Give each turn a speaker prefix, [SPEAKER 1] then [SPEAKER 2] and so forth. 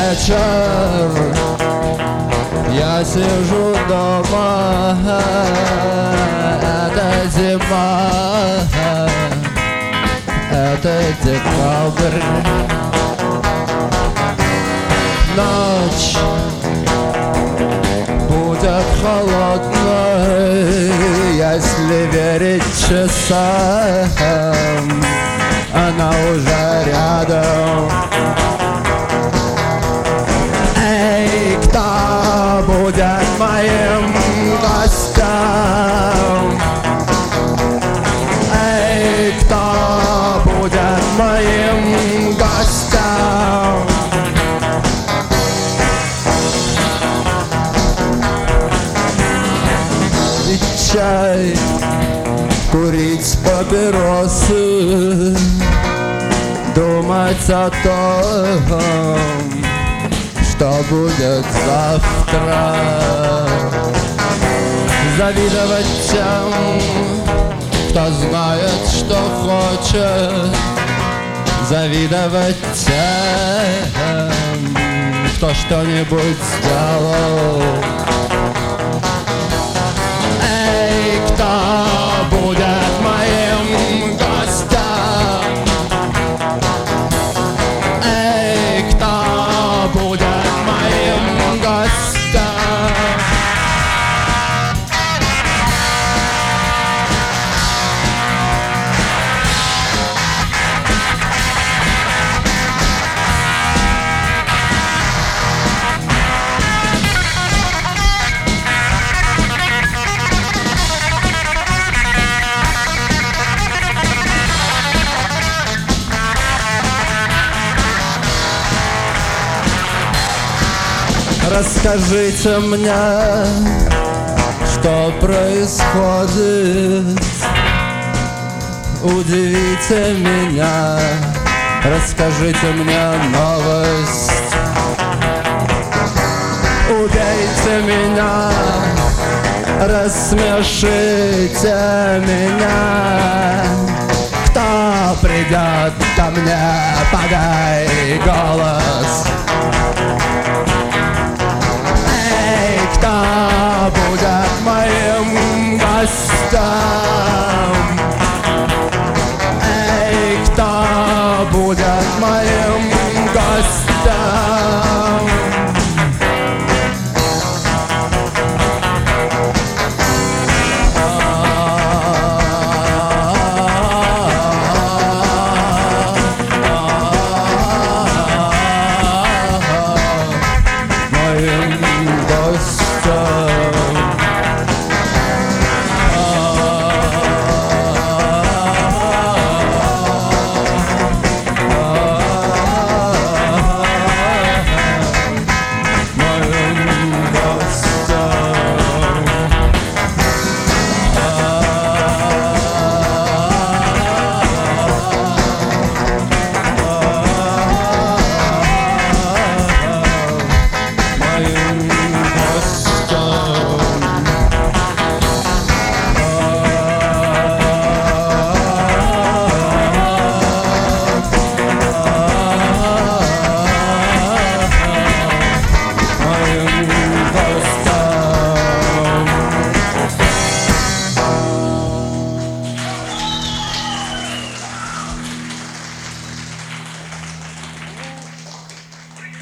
[SPEAKER 1] вечер, я сижу дома, это зима, это декабрь. Ночь будет холодной, если верить часам, она уже рядом. Эй, кто будет моим гостем? Эй, кто будет моим гостем? И чай, курить папиросы, думать о том, что будет завтра, завидовать тем, кто знает, что хочет, завидовать тем, кто что-нибудь сделал. Эй, кто будет моим гостем? Эй, кто будет моим гостем? Расскажите мне, что происходит. Удивите меня, расскажите мне новость. Убейте меня, рассмешите меня. Кто придет ко мне, подай голос. Кто будет моим гостем?